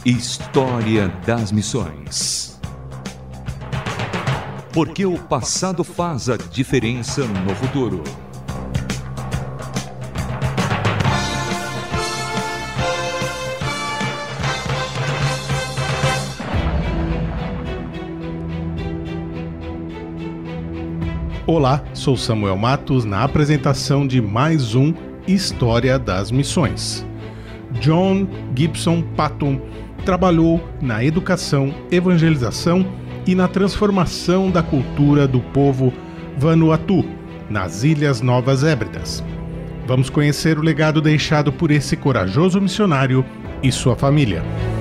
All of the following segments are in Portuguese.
História das Missões. Porque o passado faz a diferença no futuro. Olá, sou Samuel Matos na apresentação de mais um História das Missões. John Gibson Patton trabalhou na educação, evangelização e na transformação da cultura do povo Vanuatu, nas Ilhas Novas Hébridas. Vamos conhecer o legado deixado por esse corajoso missionário e sua família.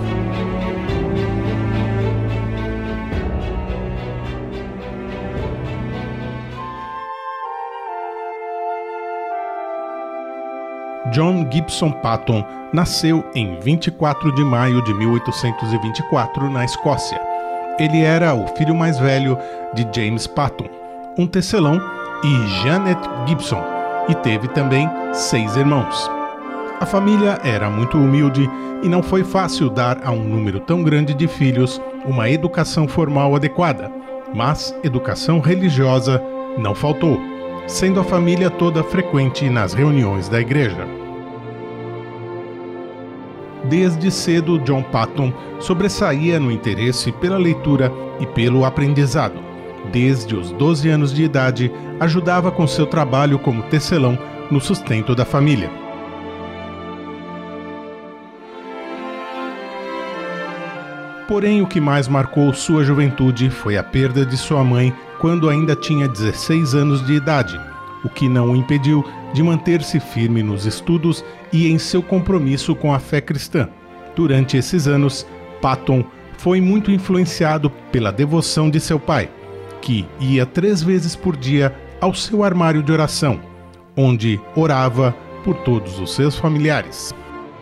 John Gibson Patton nasceu em 24 de maio de 1824 na Escócia. Ele era o filho mais velho de James Patton, um tecelão, e Janet Gibson, e teve também 6 irmãos. A família era muito humilde e não foi fácil dar a um número tão grande de filhos uma educação formal adequada, mas educação religiosa não faltou, sendo a família toda frequente nas reuniões da igreja. Desde cedo, John Patton sobressaía no interesse pela leitura e pelo aprendizado. Desde os 12 anos de idade, ajudava com seu trabalho como tecelão no sustento da família. Porém, o que mais marcou sua juventude foi a perda de sua mãe quando ainda tinha 16 anos de idade, o que não o impediu de manter-se firme nos estudos e em seu compromisso com a fé cristã. Durante esses anos, Patton foi muito influenciado pela devoção de seu pai, que ia 3 vezes por dia ao seu armário de oração, onde orava por todos os seus familiares.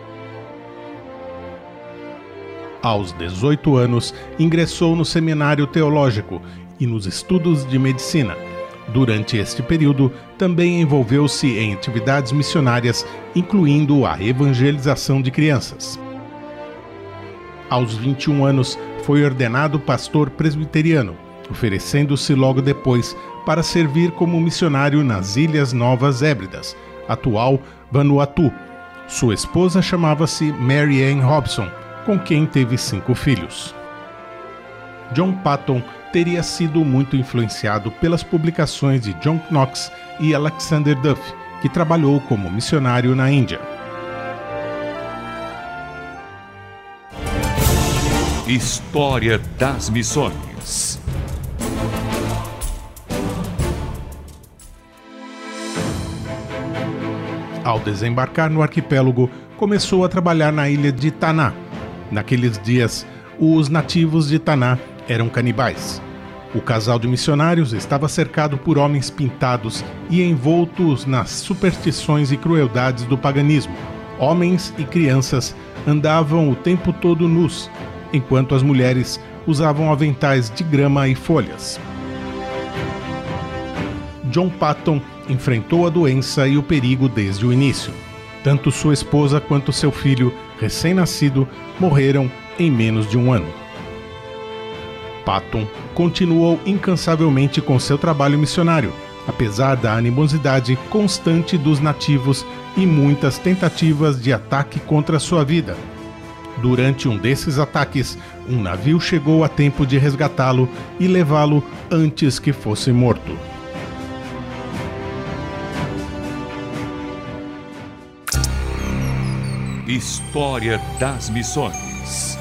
Aos 18 anos, ingressou no seminário teológico e nos estudos de medicina. Durante este período, também envolveu-se em atividades missionárias, incluindo a evangelização de crianças. Aos 21 anos, foi ordenado pastor presbiteriano, oferecendo-se logo depois para servir como missionário nas Ilhas Novas Hébridas, atual Vanuatu. Sua esposa chamava-se Mary Ann Hobson, com quem teve 5 filhos. John Patton teria sido muito influenciado pelas publicações de John Knox e Alexander Duff, que trabalhou como missionário na Índia. História das Missões. Ao desembarcar no arquipélago, começou a trabalhar na ilha de Tanna. Naqueles dias, os nativos de Tanna eram canibais. O casal de missionários estava cercado por homens pintados e envoltos nas superstições e crueldades do paganismo. Homens e crianças andavam o tempo todo nus, enquanto as mulheres usavam aventais de grama e folhas. John Patton enfrentou a doença e o perigo desde o início. Tanto sua esposa quanto seu filho, recém-nascido, morreram em menos de 1 ano. Patton continuou incansavelmente com seu trabalho missionário, apesar da animosidade constante dos nativos e muitas tentativas de ataque contra sua vida. Durante um desses ataques, um navio chegou a tempo de resgatá-lo e levá-lo antes que fosse morto. História das Missões.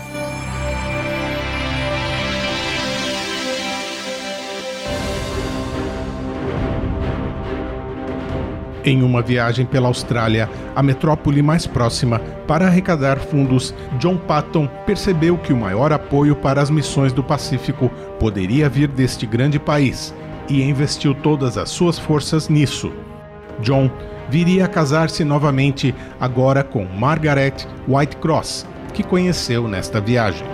Em uma viagem pela Austrália, a metrópole mais próxima, para arrecadar fundos, John Patton percebeu que o maior apoio para as missões do Pacífico poderia vir deste grande país e investiu todas as suas forças nisso. John viria a casar-se novamente, agora com Margaret Whitecross, que conheceu nesta viagem.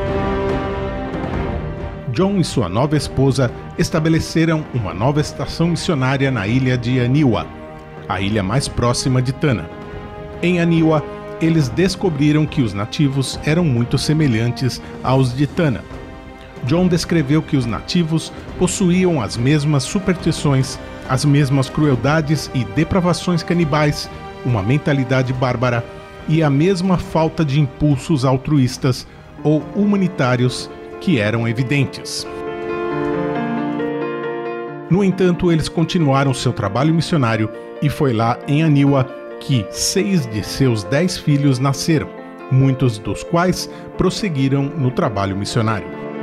John e sua nova esposa estabeleceram uma nova estação missionária na ilha de Aniwa, a ilha mais próxima de Tanna. Em Aniwa, eles descobriram que os nativos eram muito semelhantes aos de Tana. John descreveu que os nativos possuíam as mesmas superstições, as mesmas crueldades e depravações canibais, uma mentalidade bárbara e a mesma falta de impulsos altruístas ou humanitários que eram evidentes. No entanto, eles continuaram seu trabalho missionário e foi lá em Aniwa que 6 de seus 10 filhos nasceram, muitos dos quais prosseguiram no trabalho missionário.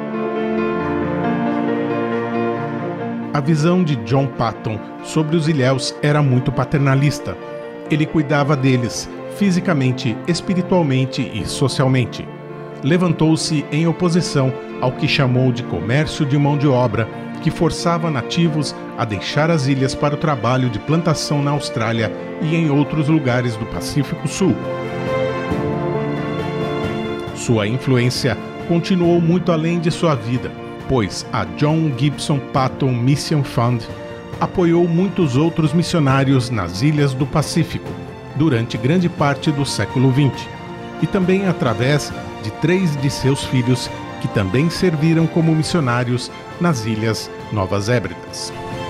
A visão de John Paton sobre os ilhéus era muito paternalista. Ele cuidava deles fisicamente, espiritualmente e socialmente. Levantou-se em oposição ao que chamou de comércio de mão de obra, que forçava nativos a deixar as ilhas para o trabalho de plantação na Austrália e em outros lugares do Pacífico Sul. Sua influência continuou muito além de sua vida, pois a John Gibson Paton Mission Fund apoiou muitos outros missionários nas ilhas do Pacífico durante grande parte do século XX, e também através de 3 de seus filhos que também serviram como missionários nas Ilhas Novas Hébridas.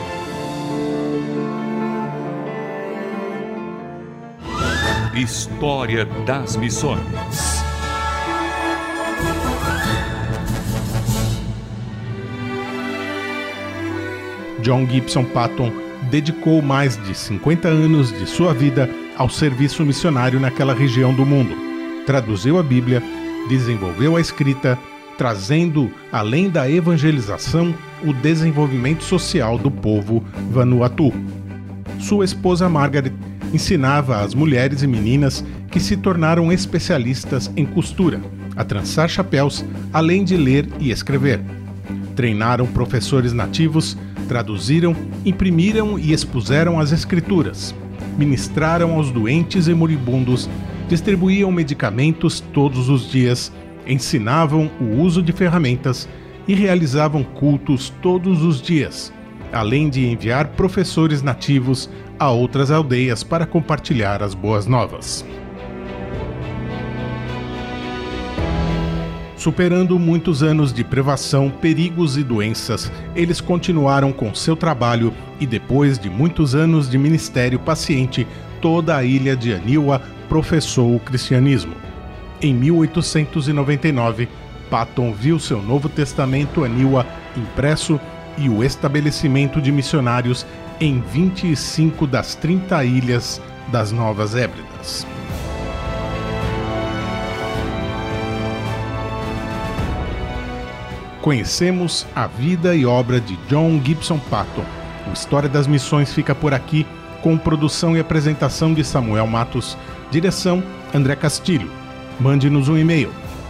História das Missões. John Gibson Paton dedicou mais de 50 anos de sua vida ao serviço missionário naquela região do mundo. Traduziu a Bíblia, desenvolveu a escrita, trazendo, além da evangelização, o desenvolvimento social do povo Vanuatu. Sua esposa Margaret ensinava às mulheres e meninas que se tornaram especialistas em costura, a trançar chapéus, além de ler e escrever. Treinaram professores nativos, traduziram, imprimiram e expuseram as escrituras, ministraram aos doentes e moribundos, distribuíam medicamentos todos os dias, ensinavam o uso de ferramentas e realizavam cultos todos os dias, além de enviar professores nativos a outras aldeias para compartilhar as boas novas. Superando muitos anos de privação, perigos e doenças, eles continuaram com seu trabalho e, depois de muitos anos de ministério paciente, toda a ilha de Aniwa professou o cristianismo. Em 1899, Paton viu seu Novo Testamento Aniwa impresso e o estabelecimento de missionários em 25 das 30 ilhas das Novas Hébridas. Conhecemos a vida e obra de John Gibson Paton. O História das Missões fica por aqui, com produção e apresentação de Samuel Matos, direção André Castilho. Mande-nos um e-mail,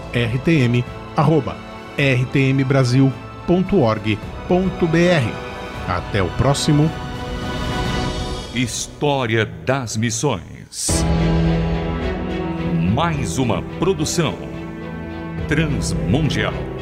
rtm@rtmbrasil.org.br. Até o próximo História das Missões. Mais uma produção transmundial.